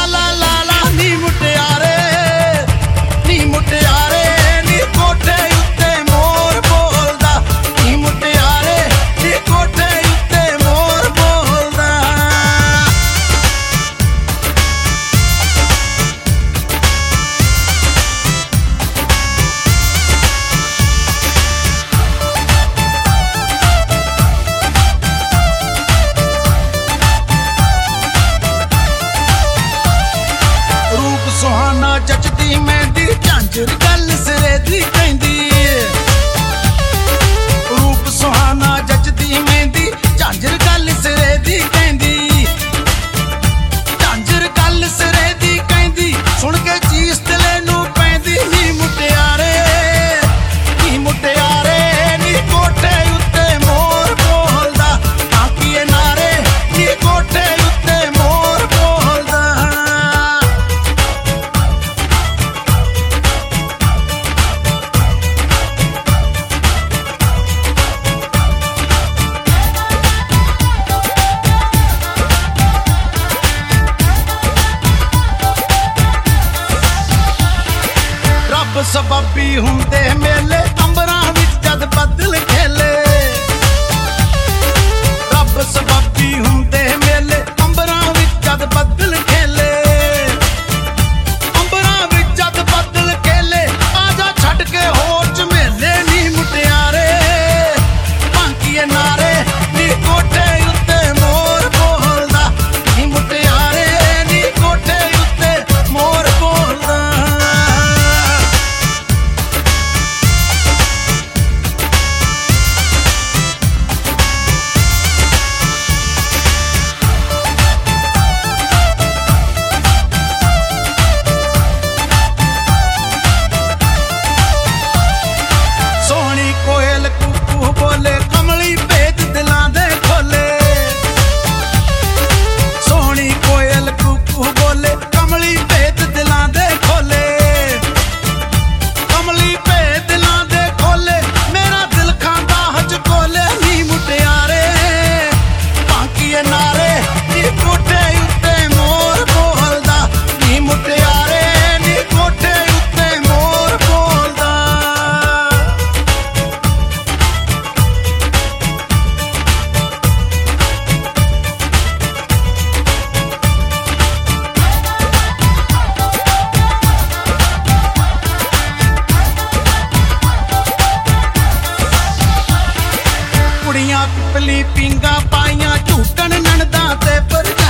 जचदी मेहंदी झांझर गल सिरे दी कहंदी रूप सुहाना जचदी मेहंदी झांझर गल सिरे दी कहंदी झांझर गल सिरे दी कहंदी सुन के चीस दिले नू पैंदी नी मुटियारे नी कोठे उत्ते मोर बोलदा आखिए नारे नी कोठे उत्ते मोर बोलदा रब सबबी हुंदे मेले अंबरां विच जद बदल खेले रब सबबी हुंदे मेले अंबरां विच जद बदल खेले अंबरां विच जद बदल खेले आजा छड्ड के होर झमेले नी मुटियारे भांकीए नारे नी कोठे उत्ते मोर बोलदा नी मुटियारे नी कोठे उत्ते मोर बोलदा बोले कमली भेद दिलां दे खोले सोहनी कोयल कुकू बोले कमली भेद दिलां दे खोले कमली भेद दिलां दे खोले मेरा दिल खांदा हज कोले नी मुटियारे भांकीए नारे नी कोठे उत्ते मोर बोलदा नी मुटियारे नी कोठे उत्ते मोर बोलदा कुड़ियां पिपली पींगा पाइयां झूटन ननदा ते पर